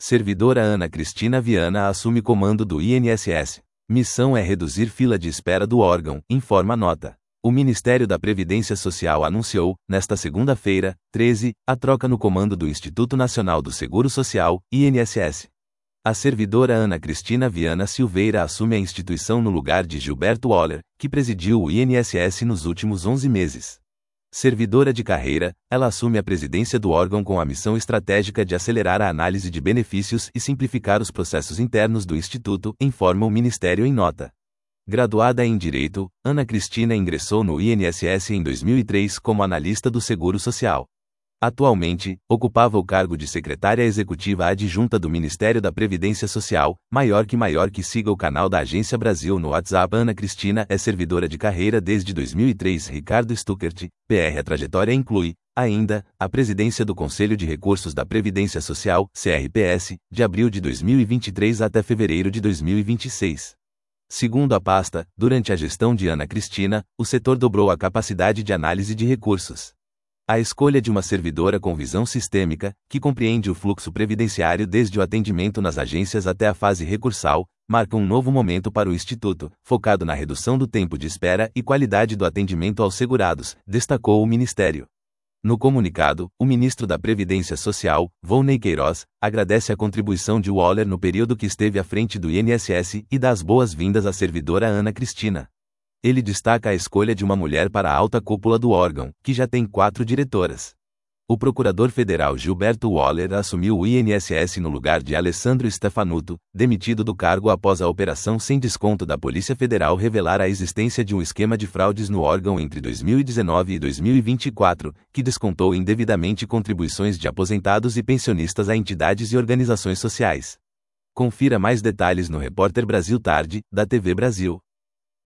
Servidora Ana Cristina Viana assume comando do INSS. Missão é reduzir fila de espera do órgão, informa a nota. O Ministério da Previdência Social anunciou, nesta segunda-feira, 13, a troca no comando do Instituto Nacional do Seguro Social, INSS. A servidora Ana Cristina Viana Silveira assume a instituição no lugar de Gilberto Waller, que presidiu o INSS nos últimos 11 meses. Servidora de carreira, ela assume a presidência do órgão com a missão estratégica de acelerar a análise de benefícios e simplificar os processos internos do Instituto, informa o Ministério em nota. Graduada em Direito, Ana Cristina ingressou no INSS em 2003 como analista do Seguro Social. Atualmente, ocupava o cargo de secretária executiva adjunta do Ministério da Previdência Social. Maior que siga o canal da Agência Brasil no WhatsApp. Ana Cristina é servidora de carreira desde 2003. Ricardo Stuckert, PR. A trajetória inclui, ainda, a presidência do Conselho de Recursos da Previdência Social, CRPS, de abril de 2023 até fevereiro de 2026. Segundo a pasta, durante a gestão de Ana Cristina, o setor dobrou a capacidade de análise de recursos. A escolha de uma servidora com visão sistêmica, que compreende o fluxo previdenciário desde o atendimento nas agências até a fase recursal, marca um novo momento para o Instituto, focado na redução do tempo de espera e qualidade do atendimento aos segurados, destacou o Ministério. No comunicado, o ministro da Previdência Social, Volney Queiroz, agradece a contribuição de Waller no período que esteve à frente do INSS e dá as boas-vindas à servidora Ana Cristina. Ele destaca a escolha de uma mulher para a alta cúpula do órgão, que já tem 4 diretoras. O procurador federal Gilberto Waller assumiu o INSS no lugar de Alessandro Stefanuto, demitido do cargo após a operação sem desconto da Polícia Federal revelar a existência de um esquema de fraudes no órgão entre 2019 e 2024, que descontou indevidamente contribuições de aposentados e pensionistas a entidades e organizações sociais. Confira mais detalhes no Repórter Brasil Tarde, da TV Brasil.